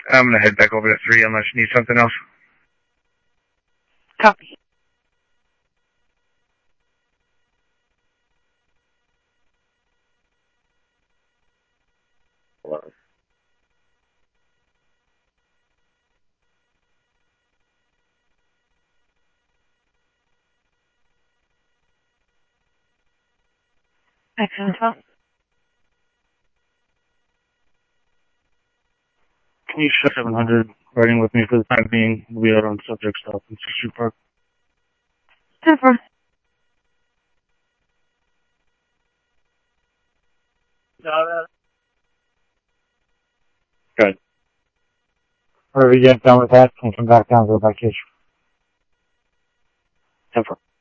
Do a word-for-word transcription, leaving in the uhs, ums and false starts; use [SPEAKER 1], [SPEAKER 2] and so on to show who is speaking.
[SPEAKER 1] I'm gonna head back over to three unless you need something else.
[SPEAKER 2] Copy.
[SPEAKER 3] Hello.
[SPEAKER 2] Excellent. Well,
[SPEAKER 4] Can you shut seven hundred riding with me for the time being? We'll be out on subject stop in Sixth Street Park.
[SPEAKER 2] ten four.
[SPEAKER 3] Good.
[SPEAKER 4] Whenever you get done with that, can you come back down to the vacation?
[SPEAKER 3] ten four.